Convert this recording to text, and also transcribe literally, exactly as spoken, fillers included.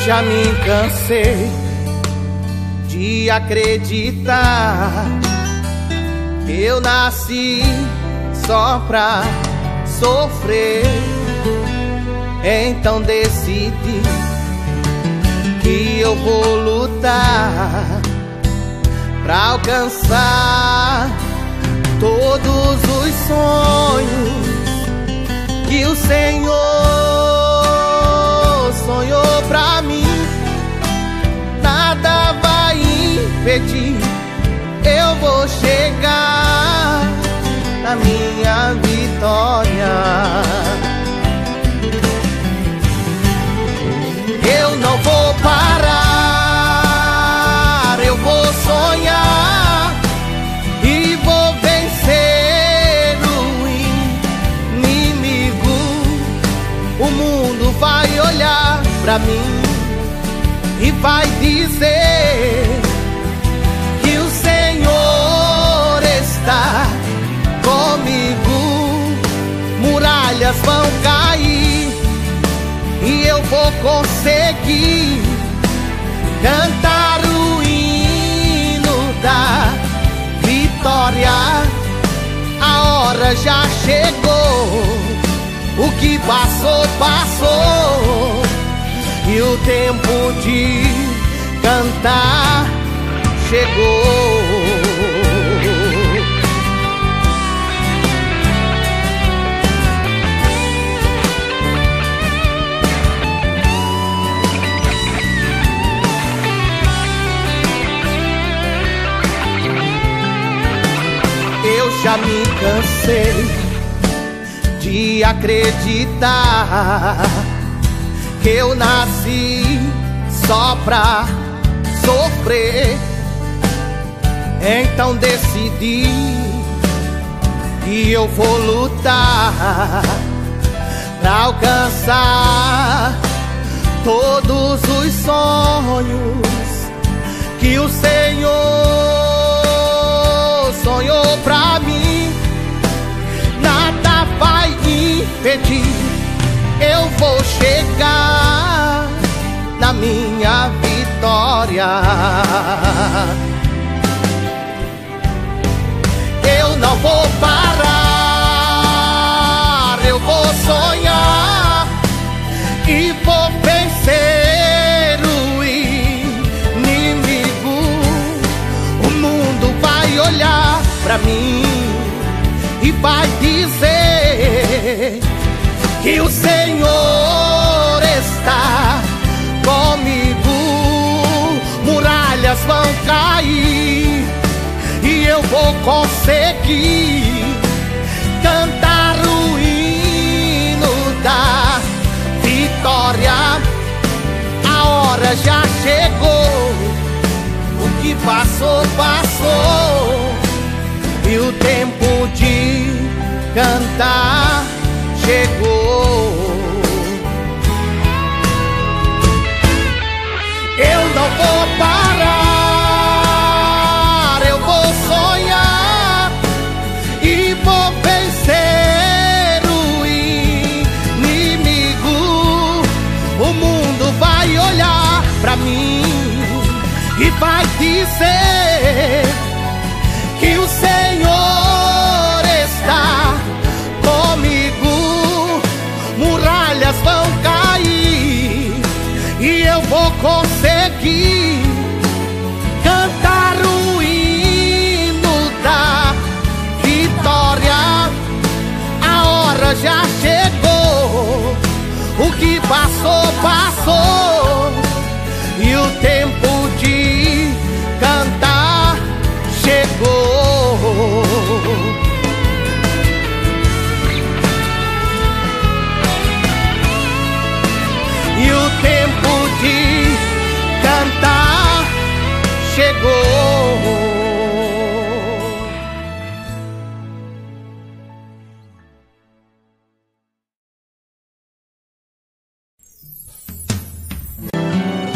já me cansei de acreditar que eu nasci só pra sofrer. Então decidi que eu vou lutar pra alcançar todos os sonhos que o Senhor sonhou pra mim. Nada vai impedir, eu vou chegar na minha vitória. Eu não vou parar, eu vou sonhar e vou vencer o inimigo. O mundo vai olhar pra mim e vai dizer que o Senhor está comigo. Muralhas vão cair e eu vou conseguir cantar o hino da vitória. A hora já chegou, o que passou, passou, e o tempo de cantar chegou. Eu já me cansei de acreditar que eu nasci só pra sofrer. Então decidi que eu vou lutar pra alcançar todos os sonhos que o Senhor sonhou pra mim. Nada vai impedir, eu vou chegar na minha vitória. Eu não vou parar, eu vou sonhar e vou vencer o inimigo. O mundo vai olhar pra mim e vai dizer que o Senhor está comigo. Muralhas vão cair e eu vou conseguir cantar o hino da vitória. A hora já chegou, o que passou, passou, e o tempo de cantar chegou. Eu não vou